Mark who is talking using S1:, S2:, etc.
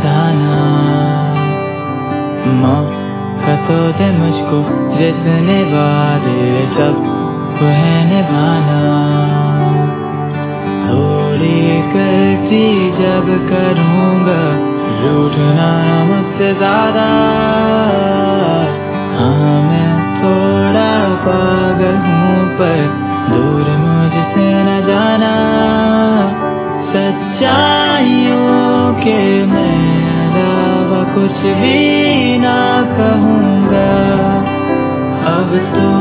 S1: निभाना। मौका तो दे मुझको, जितने वादे सब को है निभाना। थोड़ी गलती जब करूँगा, रूठना मुझसे ज्यादा। हाँ मैं थोड़ा पागल हूँ, पर दूर मुझसे न जाना। सच्चाइयों के मैं अलावा कुछ भी ना कहूँगा। अब तो